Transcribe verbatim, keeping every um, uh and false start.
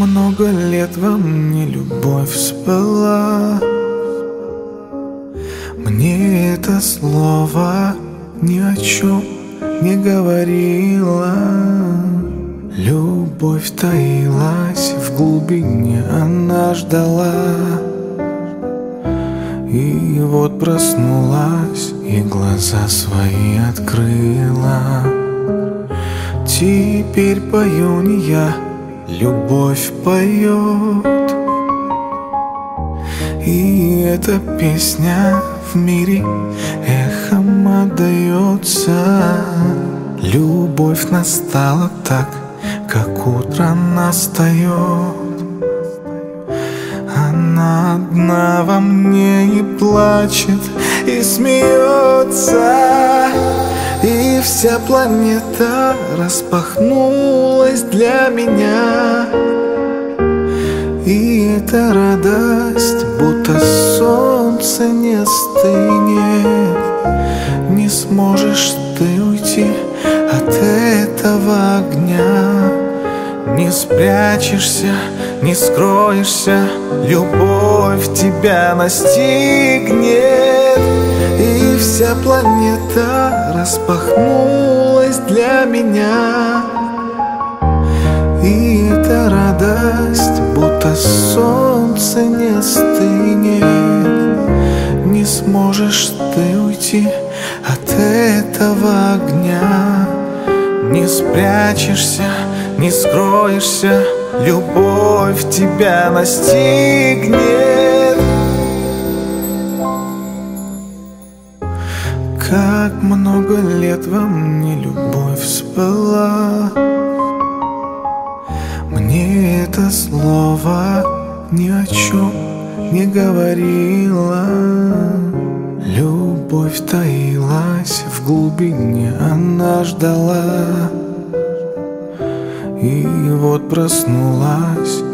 много лет во мне любовь спала. Мне это слово ни о чем не говорило. Любовь таилась в глубине, она ждала. И вот проснулась и глаза свои открыла. Теперь пою не я, любовь поет. И эта песня в мире эхом отдается. Любовь настала так, как утро настает. Она одна во мне и плачет, и смеется. И вся планета распахнулась для меня. И эта радость, будто солнце не стынет. Не сможешь ты уйти от этого огня. Не спрячешься, не скроешься, любовь тебя настигнет. И вся планета распахнулась для меня. И эта радость, будто солнце не стынет. Не сможешь ты уйти от этого огня. Не спрячешься, не скроешься, любовь тебя настигнет. Как много лет во мне любовь спала. Мне это слово ни о чем не говорило. Любовь таилась в глубине, она ждала. И вот проснулась